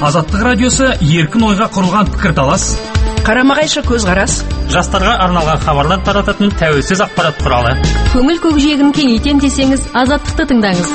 Азаттық радиосы еркін ойға құрылған пікірталас, қарама-қайшы көзқарас, жастарға арналған хабарлар тарататын тәуелсіз ақпарат құралы. Көңіл көкжиегін кеңейтем десеңіз, Азаттықты тыңдаңыз.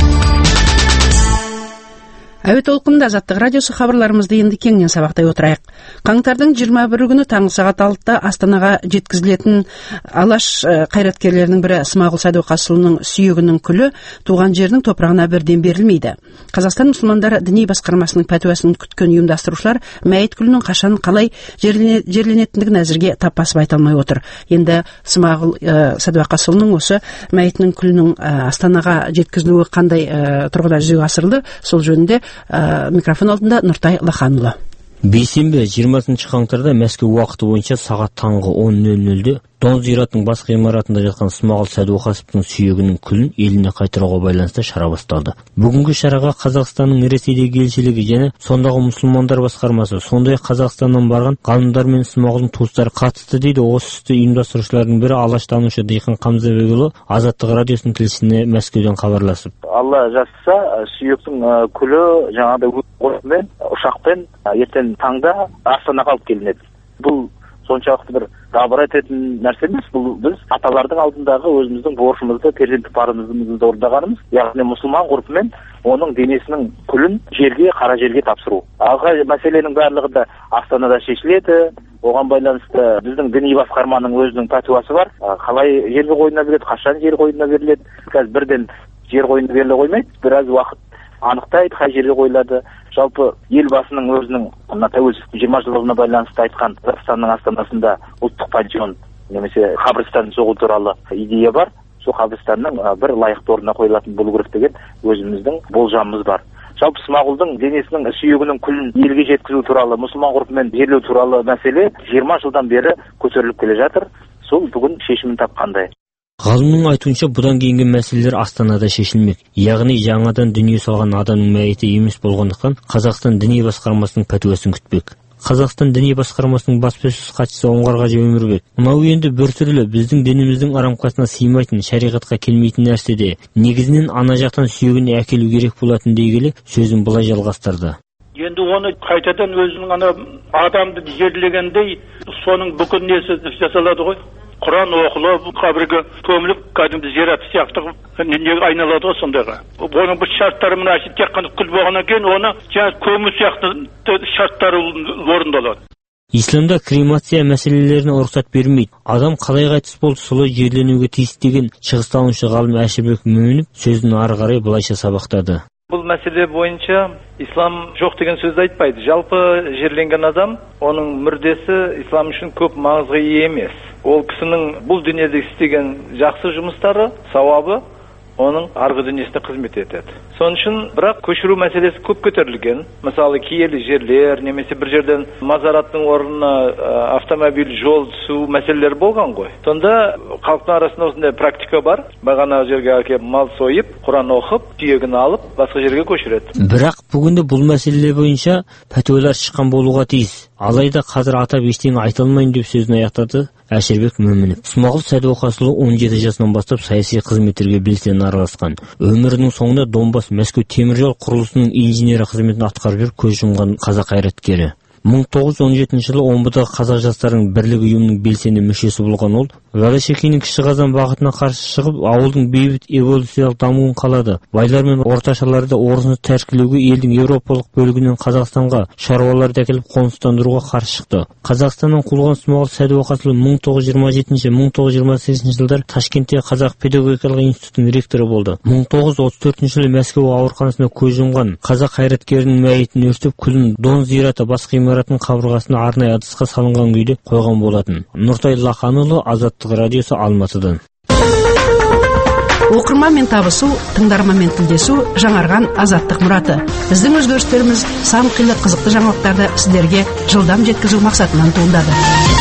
Әуе толқынында Азаттық радиосы хабарларымызды енді кеңінен сабақтай отырайық. Қаңтардың 21 күні таңғы сағат 6-та Астанаға жеткізілетін Алаш қайраткерлерінің бірі Смағұл Сәдуақасұлының сүйегінің күлі туған жерінің топырағына бірден берілмейді. Қазақстан мұсылмандары діни басқармасының пәтуасын күткен ұйымдастырушылар мәйіт күлінің қашан қалай жерленетіндігін әзірге тап басып айта алмай отыр. Енді Смағұл Сәдуақасұлының осы мәйітінің күлінің Астанаға жеткізілуі қандай тұрғыда жүзеге асырылды, сол жөнінде микрофон алдында Нұртай Лаханұлы. Бейсенбі 20 қаңтарда Мәскеу уақыты бойынша сағат таңғы 10:00-де Дон зиратының бас ғимаратында жатқан Смағұл Сәдуақасовтың сүйегінің күлін еліне қайтаруға байланысты шара басталды. Бүгінгі шараға Қазақстанның Ресейдегі елшілігі және сондағы мұсылмандар басқармасы, сондай-ақ Қазақстаннан барған ғалымдар мен Смағұлдың туыстары қатысты дейді. Осы істі ұйымдастырушылардың бірі алаштанушы Диқан Қамзабекұлы Азаттық радиосының тілшісіне Мәскеуден хабарласып. Алла жазса, сүйектің күлі жаңағыдай ұшақпен ертең таңда Астанаға алып келінеді. Бұл соншалықты бір дабыр ететін нәрсе емес. Бұл біз аталардың алдындағы өзіміздің борышымызды, перзенттік парызымызды орындағанымыз, яғни мұсылман ғұрпымен оның денесінің күлін қара жерге тапсыру. Алға мәселенің барлығы да Астанада шешіледі. Оған байланысты біздің діни басқарманың өзінің пәтуасы бар. Қалай жер қойнына беріледі, қашан жер қойнына беріледі. Қазір бірден жер қойнына беріле қоймайды. Біраз уақыт анықтайды, қай жерге қойылады. Жалпы елбасының өзінің тәуелсіздіктің 20 жылдығына байланысты айтқан Қазақстанның астанасында ұлттық пантеон немесе қабірстан соғу туралы идея бар. Сол қабірстанның бір лайықты орнына қойылатын болу керек деген өзіміздің болжамымыз бар. Жалпы Смағұлдың денесінің сүйегінің күлін елге жеткізу туралы, мұсылман ғұрпымен жерлеу туралы мәселе 20 жылдан бері көтеріліп келе жатыр. Сол бүгін шешімін тапқандай. Ғалымның айтуынша бұдан кейінгі мәселелер Астанада шешілмек. Яғни жаңадан дүние салған адамның мәйіті емес болғандықтан Қазақстан діни басқармасының пәтуасын күтпек. Қазақстан діни басқармасының баспасөз хатшысы Оңғарғажы Өмірбек, мынау енді бір түрлі біздің дініміздің арамкасына сыймайтын, шариғатқа келмейтін нәрседе. Негізінен ана жақтан сүйегін әкелу керек болатын дей келе сөзін былай жалғастырды. Енді оны қайтадан өзінің адамды жерлегендей соның бүкіл несі жасалады ғой. Құран оқылып, қабірге көміліп, кәдімгі зират сияқты айналады ғой сондайға. Оның бір шарттары мына тек қана күл болғаннан кейін оны көму сияқты шарттары орындалады. Исламда кремация мәселелеріне рұқсат бермейді. Адам қалай қайтыс болды, солай жерленуге тиіс деген шығыстанушы ғалым Әшірбек Мөмінов сөзін ары қарай былайша сабақтады. Бұл мәселе бойынша ислам жоқ деген сөзді айтпайды. Жалпы жерленген адам, оның мүрдесі ислам үшін көп маңызға ие емес. Ол кісінің бұл дүниеде істеген жақсы жұмыстары, сауабы оның арғы дүниесіне қызмет етеді. Соның үшін бірақ көшіру мәселесі көп көтерілген. Мысалы киелі жерлер, немесе бір жерден мазараттың орнына автомобиль жол түсу мәселелері болған ғой. Сонда халықтың арасында осындай практика бар. Бағана жерге әкеліп мал сойып, Құран оқып, сүйегін алып, басқа жерге көшіреді. Бірақ бүгінде бұл мәселелер бойынша пәтуалар шыққан болуға тиіс. Алайда қазір атап ештеңе айта алмайын деп сөзін аяқтады Әшірбек Мөмінов. Смағұл Сәдуақасұлы 17 жасынан бастап саяси қызметтерге белсене араласқан. Өмірінің соңында Донбасс Мәскеу теміржол құрылысының инженері қызметін атқарып жүріп көз жұмған қазақ қайраткері. 1917 жылы Омбыдағы қазақ жастарының бірлік ұйымының белсенді мүшесі болған ол, Голощекиннің кіші қазан бағытына қарсы шығып, ауылдың бейбіт эволюциялық дамуын қалады. Байлар мен орташаларды орынсыз тәркілеуге елдің еуропалық бөлігінен Қазақстанға шаруаларды әкеліп қоныстандыруға қарсы шықты. Қазақстаннан қуылған Смағұл Сәдуақасұлы 1927-1928 жылдар Ташкентте Қазақ педагогикалық институтының ректоры болды. 1934 жылы Мәскеу ауруханасында көз жұмған қазақ қайраткерінің мәйітін өртеп, күлін Дон зираты бас ғимаратының қабырғасына арнайы ыдысқа салынған күйде қойған болатын. Нұртай Лаханұлы, Азаттық радиосы, Алматыдан. Оқырманмен табысу, тыңдарманмен тілдесу, жаңарған Азаттық мұраты. Біздің өзгерістеріміз сан қилы қызықты жаңалықтарды сіздерге жылдам жеткізу мақсатынан туындады.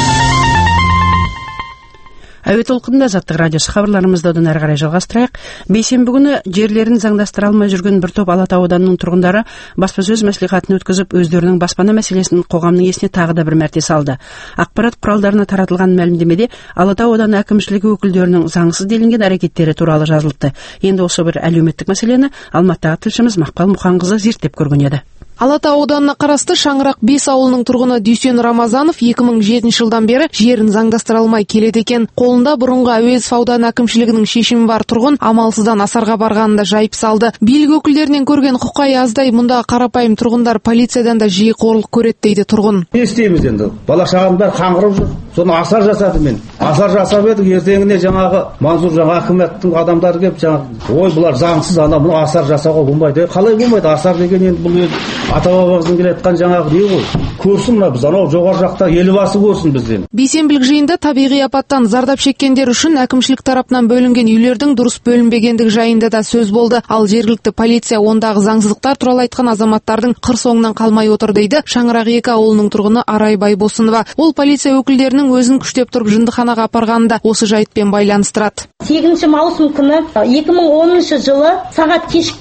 Әуе толқынында Азаттық радиосы хабарларымызды одан әрі қарай жалғастырайық. Бейсенбі күні жерлерін заңдастыра алмай жүрген бір топ Алатау ауданының тұрғындары баспасөз мәслихатын өткізіп, өздерінің баспана мәселесін қоғамның есіне тағы да бір мәрте салды. Ақпарат құралдарына таратылған мәлімдемеде Алатау ауданы әкімшілігі өкілдерінің заңсыз делінген әрекеттері туралы жазылыпты. Енді осы бір әлеуметтік мәселені Алматыдағы тілшіміз Мақпал Мұханқызы зерттеп көрген еді. Алатау ауданына қарасты Шаңырақ 5 ауылының тұрғыны Дүйсен Рамазанов 2007 жылдан бері жерін заңдастыра алмай келеді екен. Қолында бұрынғы Әуезов ауданы әкімшілігінің шешімі бар тұрғын амалсыздан асарға барғанында жайып салды. Билік өкілдерінен көрген құқай аздай мұндағы қарапайым тұрғындар полициядан да жиі қорлық көреді дейді тұрғын. Не істейміз енді? Бала шағам бәрі қаңғырып жүр. Соны асар жасады мен. Асар жасап едік, ертеңіне жаңағы Мансұр жаңа үкіметтің адамдары келіп жаңағы ой бұлар заңсыз ана мұны асар жасауға болмайды. Қалай болмайды? Асар деген енді бұл ата бабамыздың келе жатқан жаңағы не ғой? Көрсін мына біз анау жоғары жақта елбасы көрсін бізден. Бейсенбілік жиында табиғи апаттан зардап шеккендер үшін әкімшілік тарапынан бөлінген үйлердің дұрыс бөлінбегендігі жайында да сөз болды. Ал жергілікті полиция ондағы заңсыздықтар туралы айтқан азаматтардың қыр соңынан қалмай отыр дейді Шаңырақ 2 ауылының тұрғыны Арай Байбосынова. Ол полиция өкілдерінің өзін күштеп тұрып жындыханаға апарғанында осы жайтпен байланыстырады. 8 маусым күні 2010 жылы сағат кешкі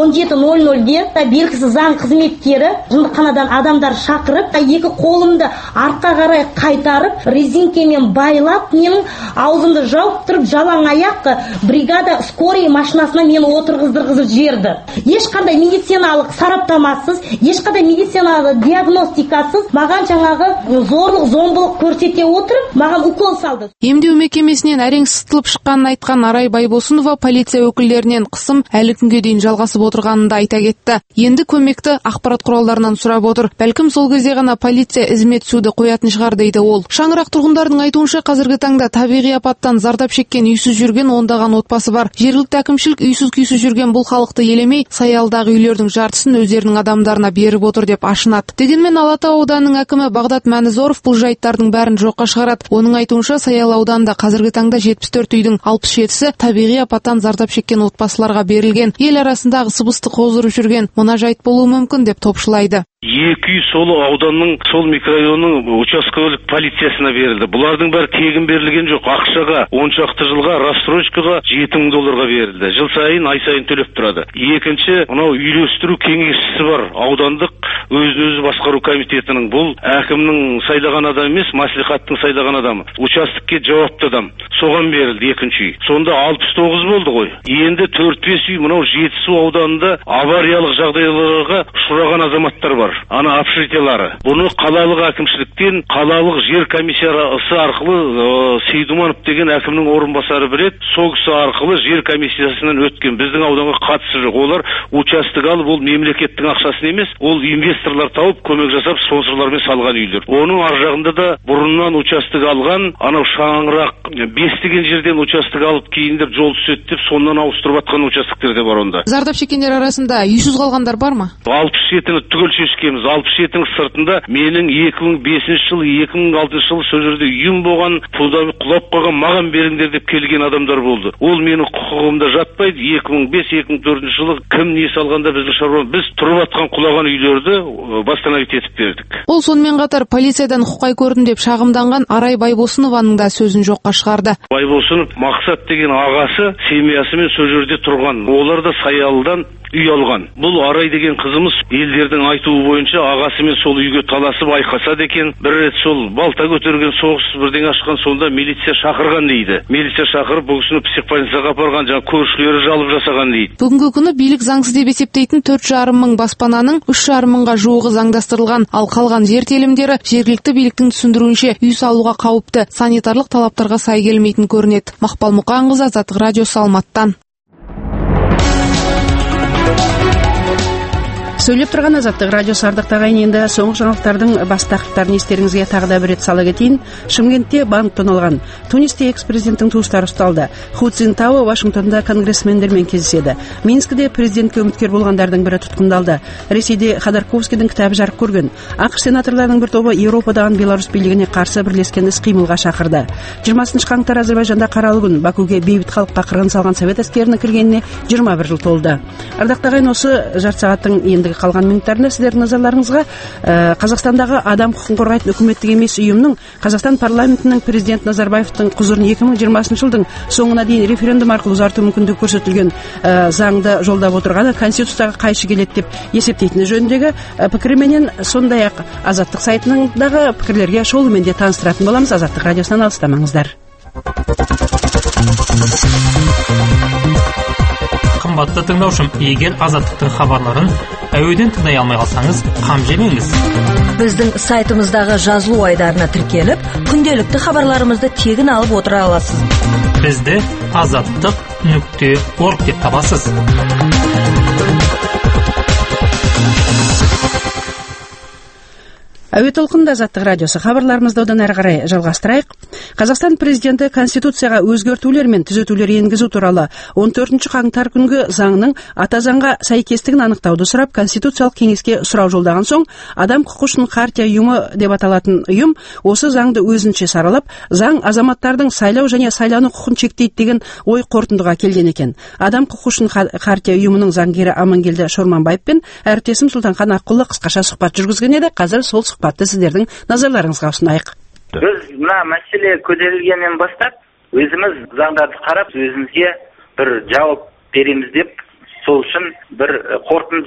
17:00-де белгісіз заң қызметкері жындыханадан адамдар шақырып, 2 қолымды артқа қарай қайтарып, резинкемен байлап, менің аузымды жауып тұрып, жалаң аяқ бригада скорый машинасына мені отырғыздырғызып жіберді. Ешқандай медициналық сараптамасыз, ешқандай медициналық диагностикасыз маған жаңағы зорлық, зомбылық көрсете отырып, маған укол салды. Емдеу мекемесінен әрең сытылып шыққанын айтқан Арай Байбосынова полиция өкілдерінен қысым әлі күнге дейін жалғасып отырғанын да айта кетті. Енді көмекті ақпарат құралдарынан сұрап отыр. Бәлкім сол кезде ғана полиция ізіме түсуді қоятын шығар дейді ол. Шаңырақ тұрғындарының айтуынша қазіргі таңда табиғи апаттан зардап шеккен үйсіз жүрген ондаған отбасы бар. Жергілікті әкімшілік үйсіз-күйсіз жүрген бұл халықты елемей, саялдағы үйлердің жартысын өздерінің адамдарына беріп отыр деп ашынады. Дегенмен Алатау ауданының әкімі Бағдат Мәнізоров бұл жайттардың бәрін жоққа шығарады. Оның айтуынша Саял ауданында қазіргі таңда 74 үйдің 67-сі табиғи апаттан зардап шеккен отбасыларға берілген. Ел арасындағы сыбысты қоздырып жүрген мына жайт болуы мүмкін деп топшылайды. 2 үй сол ауданның, сол микрорайонның участковый полициясына берілді. Бұлардың бәрі тегін берілген жоқ. Ақшаға 10 шақты жылға рассрочкаға $7,000 берілді. Жыл сайын, ай сайын төлеп тұрады. Екінші, мынау үйлестіру кеңесшісі бар. Аудандық өзін-өзі басқару комитетінің. Бұл әкімнің сайлаған адам емес, маслихаттың сайлаған адамы. Участокке жауапты адам. Соған берілді 2 үй. Сонда 69 болды ғой. Енді 4-5 үй мынау Жетісу ауданында авариялық жағдайларға ұшыраған азаматтар бар. Ана общежитиялары. Бұны қалалық әкімшіліктен қалалық жер комиссиясы арқылы Сейдуманов деген әкімнің орынбасары білет. Сол кісі арқылы жер комиссиясынан өткен. Біздің ауданға қатысы жоқ. Олар участок алып, ол мемлекеттің ақшасын емес, ол инвесторлар тауып көмек жасап спонсорлармен салған үйлер. Оның ар жағында да бұрыннан участок алған, анау Шаңырақ 5 деген жерден участок алып кейіндеп жол түседі деп сонdan ауыстырып атқан участоктер де бар онда. Зардап шеккендер арасында үйсіз қалғандар бар ма? 67-ні түгел шешкенбіз. 67-ның сыртында менің 2005 жыл, 2006 жыл сол жерде үйім болған, фундамент құлап қалған, маған беріңдер деп келген адамдар болды. Ол менің құқығымда жатпайды. 2005-2004 жылы кім не салғанда біздің шаруамыз, біз тұрып атқан құлаған үйлерді восстановить етіп бердік. Ол сонымен қатар полициядан құқай көрдім деп шағымданған Арай Байбосынованың да сөзін жоққа шығарды. Байбосынов Мақсат деген ағасы семьясымен сол жерде тұрған. Олар да Саялыдан үй алған. Бұл Арай деген қызымыз елдердің айтуы бойынша ағасымен сол үйге таласып айқасады екен. Бір рет сол балта көтерген соғыс бірдеңе ашқан, сонда милиция шақырған дейді. Милиция шақырып бұл кісіні психбольницаға апарған, жаңа көршілері жалып жасаған дейді. Бүгінгі күні билік заңсыз деп есептейтін 4,5 мың баспананың 3,5 мыңға жуығы заңдастырылған, ал қалған жер телімдері жергілікті биліктің түсіндіруінше үй салуға қауіпті, санитарлық талаптарға сай келмейтін көрінеді. Мақпал Мұқанқызы, Азаттық радиосы, Алматыдан. Сөйлеп тұрған Азаттық радиосы ардақтағы енді соңғы жаңалықтардың бас тақырыптарын естеріңізге тағы да бір рет сала кетейін. Шымкентте банк тоналған. Тунисте экс-президенттің туыстары ұсталды. Ху Цзинтао Вашингтонда конгрессмендермен кездеседі. Минскіде президентке үміткер болғандардың бірі тұтқындалды. Ресейде Ходорковскийдің кітабы жарық көрген. ақш сенаторларының бір тобы Еуропадағы Беларусь билігіне қарсы бірлескен іс-қимылға шақырды. 20 қаңтар Әзербайжанда қаралы күн. Бакуге бейбіт халыққа қырғын салған совет әскерінің кіргеніне 21 жыл толды. Ардақтағы осы жарты сағаттың ендігі қалған минуттарында сіздердің назарларыңызға Қазақстандағы адам құқығын қорғайтын үкіметтік емес ұйымның Қазақстан парламентінің президент Назарбаевтың құзырын 2020 жылдың соңына дейін референдум арқылы ұзарту мүмкіндігі көрсетілген заңды жолдап отырғаны Конституцияға қайшы келеді деп есептейтіні жөніндегі пікіріменен, сондай-ақ Азаттық сайтындағы пікірлерге шолумен де таныстыратын боламыз. Азаттық радиосынан алыстамаңыздар. Қымбатты тыңдаушым, егер Азаттықтың хабарларын әуеден тыңдай алмай қалсаңыз, қам жемеңіз. Біздің сайтымыздағы жазылу айдарына тіркеліп, күнделікті хабарларымызды тегін алып отыра аласыз. Бізді azаттық.org деп табасыз. Әуе толқынында Азаттық радиосы хабарларымызды одан әрі қарай жалғастырайық. Қазақстан президенті Конституцияға өзгертулер мен түзетулер енгізу туралы 14 қаңтар күнгі заңның ата заңға сәйкестігін анықтауды сұрап Конституциялық кеңеске сұрау жолдаған соң, адам құқығын хартия ұйымы деп аталатын ұйым осы заңды өзінше саралап, заң азаматтардың сайлау және сайлану құқығын шектейді деген ой қорытындыға келген екен. Адам құқығын хартия ұйымының заңгері Амангелді Шорманбаев пен әріптесім Сұлтанхан Аққұлы қысқаша сұхбат жүргізген еді. Қазір сол сұхбатты сіздердің назарларыңызға ұсынайық. Біз мына мәселе көтерілгеннен бастап өзіміз заңдарды қарап өзімізге бір жауап береміз деп сол үшін бір қорытынды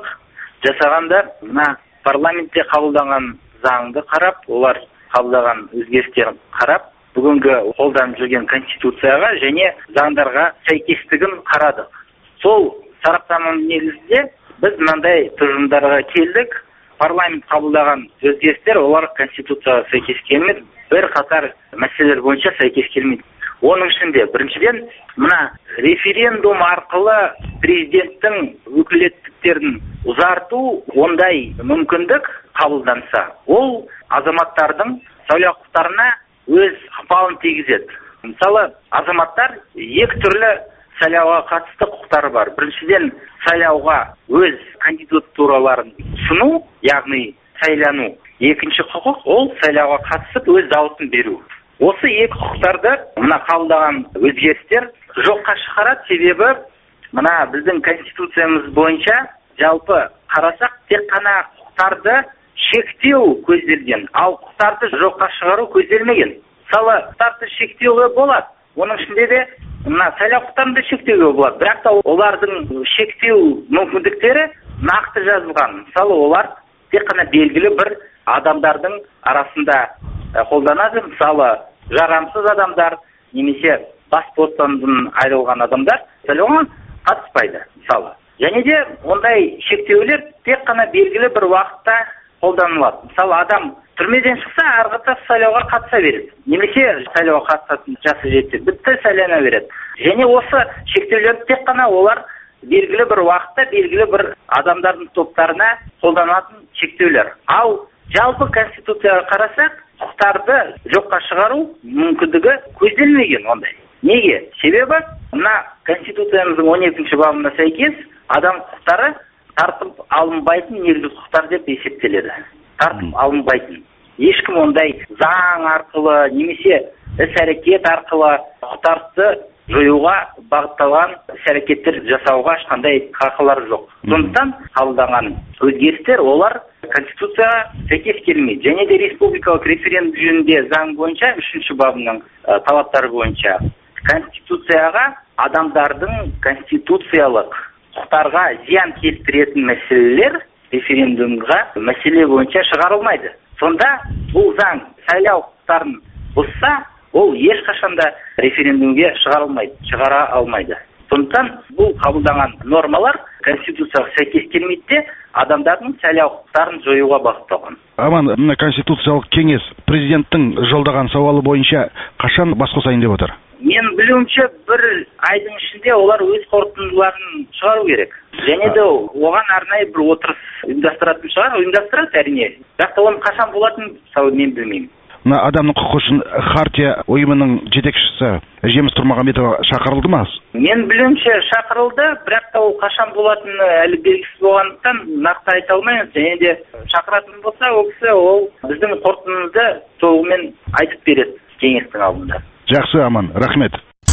жасағанда мына парламентте қабылданған заңды қарап, олар қабылдаған өзгерістерін қарап, бүгінгі қолданып жүрген конституцияға және заңдарға сәйкестігін қарадық. Сол сараптаманың негізінде біз мынандай тұжырымдарға келдік. Парламент қабылдаған өзгерістер олар конституцияға сәйкес келмейді, бір қатар мәселелер бойынша сәйкес келмейді. Оның ішінде біріншіден мына референдум арқылы президенттің өкілеттіктерін ұзарту ондай мүмкіндік қабылданса, ол азаматтардың сайлау құқықтарына өз ықпалын тигізеді. Мысалы, азаматтар екі түрлі сайлауға қатысты құқықтары бар. Біріншіден сайлауға өз кандидатураларын ұсыну, яғни сайлану. Екінші құқық ол сайлауға қатысып өз дауысын беру. Осы екі құқықтарды мына қабылдаған өзгерістер жоққа шығарады, себебі мына біздің конституциямыз бойынша жалпы қарасақ тек қана құқықтарды шектеу көзделген, ал құқықтарды жоққа шығару көзделмеген. Мысалы, құқықтарды шектеуге болады. Оның ішінде де мына сайлау құқықтарын да шектеуге болады. Бірақ та олардың шектеу мүмкіндіктері нақты жазылған. Мысалы, олар тек қана белгілі бір адамдардың арасында қолданады. Мысалы, жарамсыз адамдар немесе бас бостандығынан айырылған адамдар сайлауға қатыспайды. Мысалы, және де ондай шектеулер тек қана белгілі бір уақытта қолданылады. Мысалы, адам түрмеден шықса, арғы сайлауға қатыса береді. Немесе сайлауға қатысатын жасы жетсе, бітті сайлана береді. Және осы шектеулер тек қана олар белгілі бір уақытта, белгілі бір адамдардың топтарына қолданатын шектеулер. Ал жалпы конституцияға қарасақ, құқықтарды жоққа шығару мүмкіндігі көзделмеген ондай. Неге? Себебі мына конституциямыздың 12-ші бабына сәйкес адам құқықтары тартып алынбайтын негізгі құқықтар деп есептеледі. Тартып алынбайтын. Ешкім ондай заң арқылы немесе іс-әрекет арқылы құқықтарды жоюға бағытталған іс-әрекеттер жасауға ешқандай қақылар жоқ. Сондықтан қабылданған өзгерістер олар конституцияға сәйкес келмейді. Және де республикалық референдум жөнінде заң бойынша 3-ші бабының талаптары бойынша конституцияға адамдардың конституциялық құқықтарға зиян келтіретін мәселелер референдумға мәселе бойынша шығарылмайды. Сонда бұл заң сайлау құқықтарын бұзса, ол ешқашанда референдумге шығара алмайды. Сондықтан бұл қабылданған нормалар конституцияға сәйкес келмейді де адамдардың сайлау құқықтарын жоюға бағытталған. Аман, мына конституциялық кеңес президенттің жолдаған сауалы бойынша қашан бас қосайын деп отыр? Мен білуімше бір айдың ішінде олар өз қорытындыларын шығару керек. Және де оған арнайы бір отырыс ұйымдастыратын шығар, ұйымдастырады әрине. Бірақ та оның қашан болатынын мен білмеймін. Мына адамның құқығын хартия ұйымының жетекшісі Жеміс Тұрмағамбетова шақырылды ма? Мен білуімше шақырылды, бірақ та ол қашан болатыны әлі белгісіз болғандықтан нақты айта алмаймын. Және де шақыратын болса, ол кісі ол біздің қорытындымызды толығымен айтып береді кеңестің алдында. Жақсы, Аман, рахмет.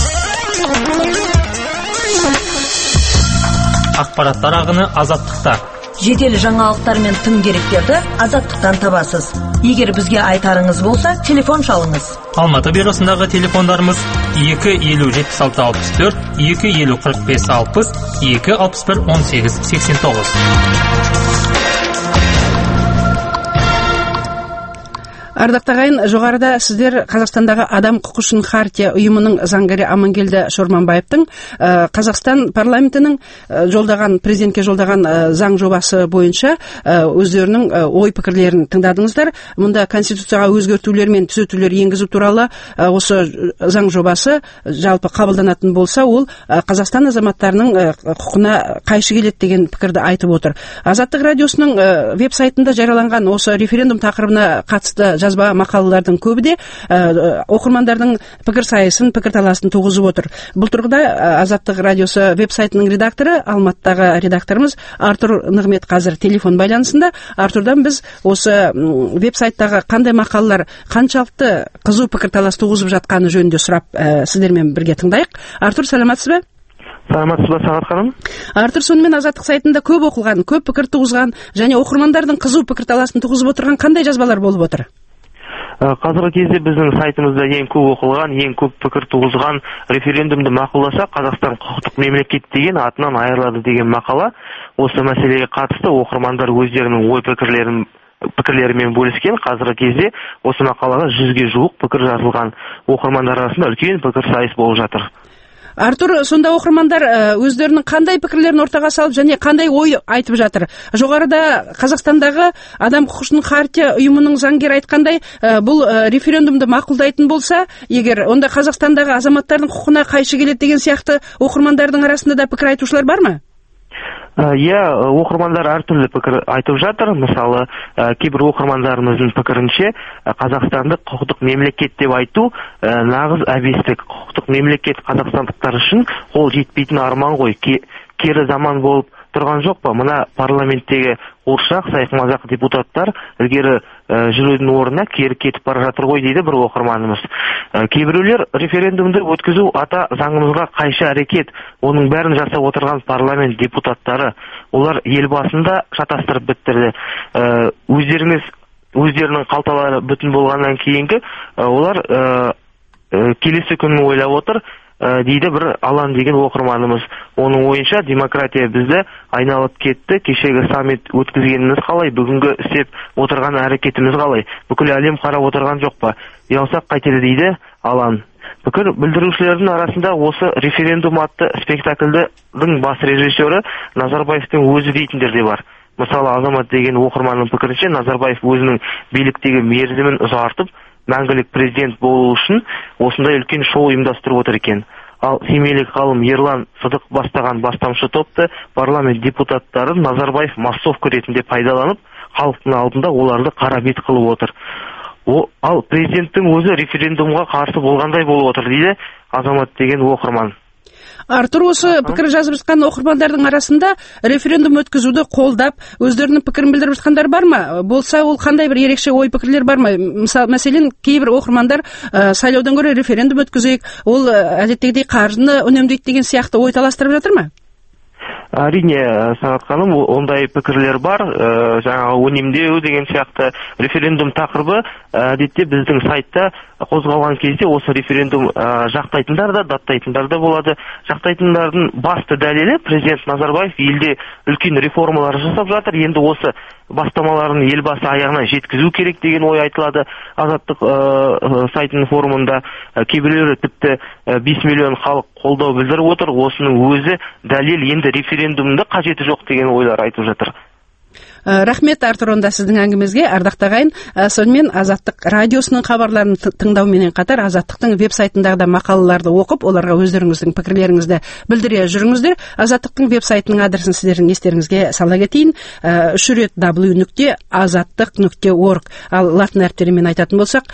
Ақпараттар ағыны Азаттықта. Жедел жаңалықтар мен тың деректерді Азаттықтан табасыз. Егер бізге айтарыңыз болса, телефон шалыңыз. Алматы бюросындағы телефондарымыз 250-76-64, 250-45-60, 261-18-89. Ардақтағы ағайын, жоғарыда сіздер Қазақстандағы адам құқығын хартия ұйымының заңгері Амангелді Шорманбаевтың Қазақстан парламентінің президентке жолдаған заң жобасы бойынша өздерінің ой пікірлерін тыңдадыңыздар. Мұнда конституцияға өзгертулер мен түзетулер енгізу туралы осы заң жобасы жалпы қабылданатын болса, ол Қазақстан азаматтарының құқығына қайшы келеді деген пікірді айтып отыр. Азаттық радиосының веб-сайтында жарияланған осы референдум тақырыбына қатысты жазба мақалалардың көбі де оқырмандардың пікірсайысын, пікірталасын туғызып отыр. Бұл тұрғыда Азаттық радиосы веб-сайтының редакторы, Алматыдағы редакторымыз Артур Нығмет қазір телефон байланысында. Артурдан біз осы веб-сайттағы қандай мақалалар қаншалықты қызу пікірталас туғызып жатқаны жөнінде сұрап сіздермен бірге тыңдайық. Артур, саламатсыз ба? Саламатсыз ба, Сағат ханым? Артур, сонымен Азаттық сайтында көп оқылған, көп пікір туғызған және оқырмандардың қызу пікірталасын туғызып отырған қандай жазбалар болып отыр? Қазіргі кезде біздің сайтымызда ең көп оқылған, ең көп пікір туғызған референдумды мақұлдаса Қазақстан құқықтық мемлекет деген атынан айырылады деген мақала. Осы мәселеге қатысты оқырмандар өздерінің ой пікірлерімен бөліскен. Қазіргі кезде осы мақалаға 100-ге жуық пікір жазылған. Оқырмандар арасында үлкен пікір сайыс болып жатыр. Артур, сонда оқырмандар өздерінің қандай пікірлерін ортаға салып және қандай ой айтып жатыр? Жоғарыда Қазақстандағы адам құқығын хартия ұйымының заңгері айтқандай, бұл референдумды мақұлдайтын болса, егер онда Қазақстандағы азаматтардың құқығына қайшы келеді деген сияқты оқырмандардың арасында да пікір айтушылар бар ма? Оқырмандар әртүрлі пікір айтып жатыр. Мысалы, кейбір оқырмандарымыздың пікірінше Қазақстанды құқықтық мемлекет деп айту нағыз әбестік. Құқықтық мемлекет қазақстандықтар үшін қол жетпейтін арман ғой. Кері заман болып тұрған жоқ па? Мына парламенттегі қуыршақ, сайқымазақ депутаттар ілгері жүрудің орнына кері кетіп бара жатыр ғой дейді бір оқырманымыз. Кейбіреулер референдумды өткізу ата заңымызға қайшы әрекет, оның бәрін жасап отырған парламент депутаттары, олар елбасын да шатастырып біттірді. Өздерінің қалталары бүтін болғаннан кейінгі олар келесі күнін ойлап отыр дейді бір Алан деген оқырманымыз. Оның ойынша демократия бізді айналып кетті. Кешегі саммит өткізгеніміз қалай, бүгінгі істеп отырған әрекетіміз қалай? Бүкіл әлем қарап отырған жоқ па? Ұялсақ қайтеді дейді Алан. Пікір білдірушілердің арасында осы референдум атты спектакльдің бас режиссері Назарбаевтың өзі дейтіндер де бар. Мысалы, Азамат деген оқырманның пікірінше Назарбаев өзінің биліктегі мерзімін ұзартып, мәңгілік президент болу үшін осындай үлкен шоу ұйымдастырып отыр екен. Ал семейлік ғалым Ерлан Сыдық бастаған бастамшы топты парламент депутаттарын Назарбаев массовка ретінде пайдаланып, халықтың алдында оларды қара бет қылып отыр. Ал президенттің өзі референдумға қарсы болғандай болып отыр дейді Азамат деген оқырман. Артур, осы пікір жазып жатқан оқырмандардың арасында референдум өткізуді қолдап, өздерінің пікірін білдіріп жатқандар бар ма? Болса, ол қандай бір ерекше ой пікірлер бар ма? Мәселен, кейбір оқырмандар сайлаудан гөрі референдум өткізейік, ол әдеттегідей қаржыны үнемдейді деген сияқты ой таластырып жатыр ма? Әрине, Сағат ханым, ондай пікірлер бар. Жаңағы үнемдеу деген сияқты референдум тақырыбы әдетте біздің сайтта қозғалған кезде осы референдум жақтайтындар да, даттайтындар да болады. Жақтайтындардың басты дәлелі президент Назарбаев елде үлкен реформалар жасап жатыр. Енді осы бастамаларын елбасы аяғына жеткізу керек деген ой айтылады. Азаттық сайтының форумында кейбіреулері тіпті 5 миллион халық қолдау білдіріп отыр. Осының өзі дәлел, енді референдумды қажеті жоқ деген ойлар айтып жатыр. Рахмет, Артур, онда сіздің әңгімеңізге. Ардақты ағайын, сонымен Азаттық радиосының хабарларын тыңдауменен қатар Азаттықтың веб-сайтындағы да мақалаларды оқып, оларға өздеріңіздің пікірлеріңізді білдіре жүріңіздер. Азаттықтың веб-сайтының адресін сіздердің естеріңізге сала кетейін: w.azattiq.org. Ал латын әріптерімен айтатын болсақ,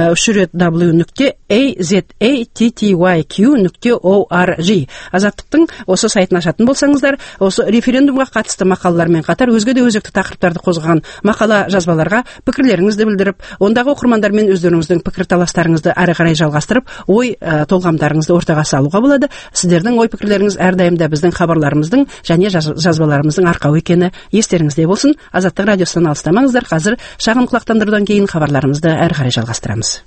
w.azattiq.org. Азаттықтың осы сайтын ашатын болсаңыздар, осы референдумға қатысты мақалалармен қатар өзге де өзекті тақырыптарды қозғаған мақала жазбаларға пікірлеріңізді білдіріп, ондағы оқырмандармен өздеріңіздің пікірталастарыңызды әрі қарай жалғастырып, ой толғамдарыңызды ортаға салуға болады. Сіздердің ой пікірлеріңіз әрдайым да біздің хабарларымыздың және жазбаларымыздың арқауы екені естеріңізде болсын. Азаттық радиосынан алыстамаңыздар. Қазір шағын құлақтандырудан кейін хабарларымызды әрі қарай жалғастырамыз.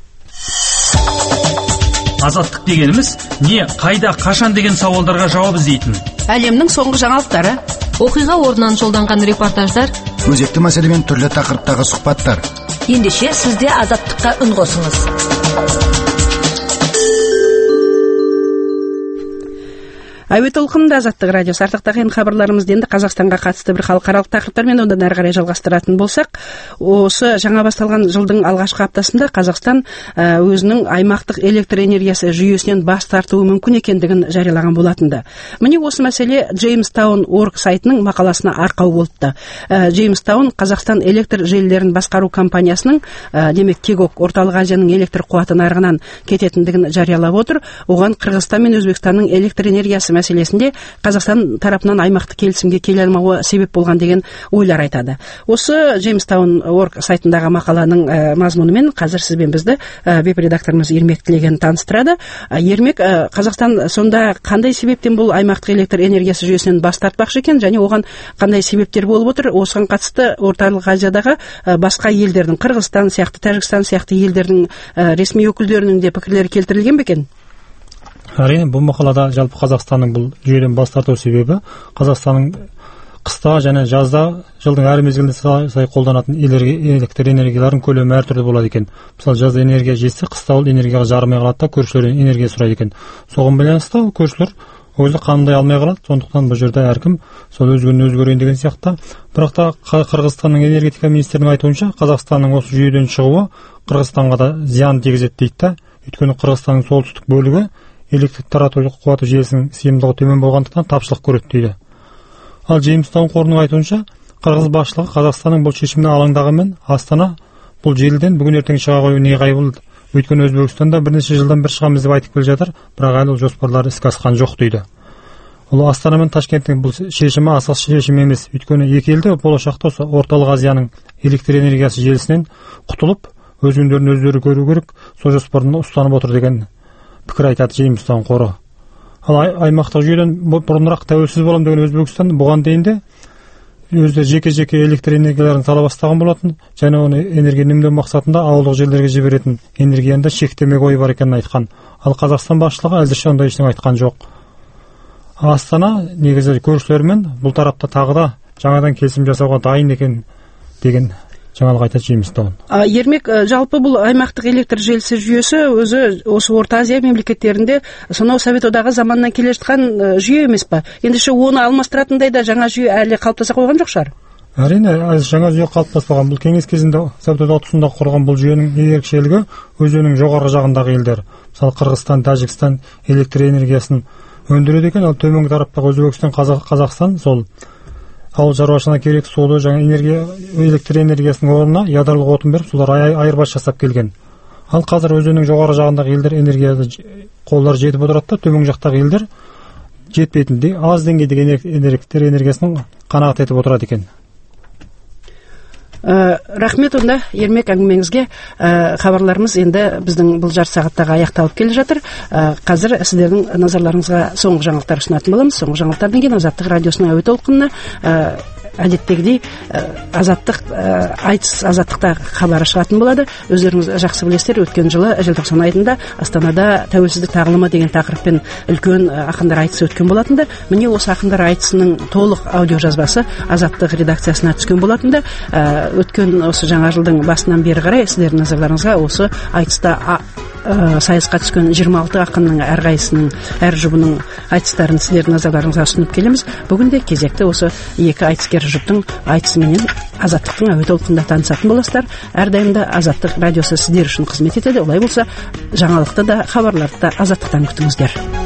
Азаттық дегеніміз не, қайда, қашан деген сауалдарға жауап іздейтін. Әлемнің соңғы жаңалықтары, оқиға орнынан жолданған репортаждар, өзекті мәселемен түрлі тақырыптағы сұхбаттар. ендеше сіз де азаттыққа үн қосыңыз. Әуе толқынында Азаттық радиосы. Артықтағы хабарларымызды енді Қазақстанға қатысты бір халықаралық тақырыптармен одан әрі қарай жалғастыратын болсақ, осы жаңа басталған жылдың алғашқы аптасында Қазақстан өзінің аймақтық электр энергиясы жүйесінен бас тартуы мүмкін екендігін жариялаған болатынды. Міне осы мәселе Jamestown.org сайтының мақаласына арқау болыпты. Jamestown Қазақстан электр желілерін басқару компаниясының, демек Тегок Орталық Азияның электр қуаты нарығынан кететіндігін жариялап отыр. Оған Қырғызстан мен Өзбекстанның электр энергиясы мәселесінде Қазақстан тарапынан аймақты келісімге келе алмауы себеп болған деген ойлар айтады. Осы Jamestown.org сайтындағы мақаланың мазмұнымен қазір сіз бен бізді веб-редакторымыз Ермек Тілеген таныстырады. Ермек, Қазақстан сонда қандай себептен бұл аймақтық электр энергиясы жүйесінен бас тартпақшы екен, және оған қандай себептер болып отыр? Осыған қатысты Орталық Азиядағы басқа елдердің, Қырғызстан сияқты, Тәжікстан сияқты елдердің ресми өкілдерінің де пікірлері келтірілген бе екен? Әрине, бұл мақалада жалпы Қазақстанның бұл жүйеден бас тарту себебі Қазақстанның қыста және жазда жылдың әр мезгілінде сай қолданатын электр энергияларын көлемі әртүрлі болады екен. Мысалы, жазда энергия жетсе, қыста ол энергияға жарымай қалады да көршілерден энергия сұрайды екен. Соған байланысты көршілер өзі қандай алмай қалады. Сондықтан бұл жерде әркім сол өз күнін өзі көрейін деген сияқты. Бірақ та Қырғызстанның энергетика министрінің айтуынша, Қазақстанның осы жүйеден шығуы Қырғызстанға да зиян тигізеді дейді. Өйткені Қырғызстанның солтүстік бөлігі электр тарату қуаты желісінің сыйымдылығы төмен болғандықтан тапшылық көреді дейді. Ал Jamestown қорының айтуынша, Қырғыз басшылығы Қазақстанның бұл шешіміне алаңдағанмен, Астана бұл желіден бүгін ертең шыға қою неғайбыл. Өйткені Өзбекстанда бірнеше жылдан бір шығамыз деп айтып келе жатыр, бірақ әлі ол жоспарлары іске асқан жоқ дейді. Ол Астана мен Ташкенттің бұл шешімі асас шешім емес. Өйткені екі елде болашақта осы Орталық Азияның электр энергиясы желісінен құтылып, өз күндерін өздері көру керек, сол жоспарын ұстанып отыр деген пікір айтады Jamestown қоры. Ал аймақтық жүйеден бұрынырақ тәуелсіз болам деген Өзбекстан бұған дейін де өзі жеке-жеке электр энергияларын сала бастаған болатын, және оны энергия үнемдеу мақсатында ауылдық жерлерге жіберетін энергияны да шектеме қойып бар екенін айтқан. Ал Қазақстан басшылығы әзірше ондай ештеңе айтқан жоқ. Астана негізі көршілермен бұл тарапта тағы да жаңадан келісім жасауға дайын екен деген жаңалық айтады Jamestown. Ермек, жалпы бұл аймақтық электр желісі жүйесі өзі осы Орта Азия мемлекеттерінде сонау Совет одағы заманынан келе жатқан жүйе емес па? Ендеше оны алмастыратындай да жаңа жүйе әлі қалыптаса қойған жоқ шығар? Әрине, жаңа жүйе қалыптаспаған. Бұл кеңес кезінде Совет одағы тұсында құрған бұл жүйенің ерекшелігі өзінің жоғары жағындағы елдер. Мысалы, Қырғызстан, Тәжікстан электр энергиясын өндіреді екен, ал төменгі тараптағы Өзбекстан, Қазақстан сол ауыл шаруашылығына керек суды жаңа электр энергиясының орнына ядролық отын беріп, солар айырбас жасап келген. Ал қазір өзінің жоғары жағындағы елдер энергияны қолдары жетіп отырады да, төмен жақтағы елдер жетпейтіндей аз деңгейдегі электр энергиясының қанағат етіп отырады екен. Рахмет онда Ермек әңгімеңізге. Хабарларымыз енді біздің бұл жарты сағаттағы аяқталып келе жатыр. Қазір сіздердің назарларыңызға соңғы жаңалықтар ұсынатын боламыз. Соңғы жаңалықтардан кейін Азаттық радиосының әуе толқынына әдеттегідей азаттықта хабары шығатын болады. Өздеріңіз жақсы білесіздер, өткен жылы желтоқсан айында Астанада тәуелсіздік тағылымы деген тақырыппен үлкен ақындар айтысы өткен болатынды. Міне осы ақындар айтысының толық аудиожазбасы Азаттық редакциясына түскен болатынды. Өткен осы жаңа жылдың басынан бері қарай сіздердің назарларыңызға осы айтыста сайысқа түскен 26 ақынның әрқайсының, әр жұбының айтыстарын сіздердің назарларыңызға ұсынып келеміз. Бүгін де кезекті осы екі айтыскер жұптың айтысыменен Азаттықтың әуе толқынында танысатын боласыздар. Әрдайым да Азаттық радиосы сіздер үшін қызмет етеді. Олай болса, жаңалықты да, хабарларды да Азаттықтан күтіңіздер.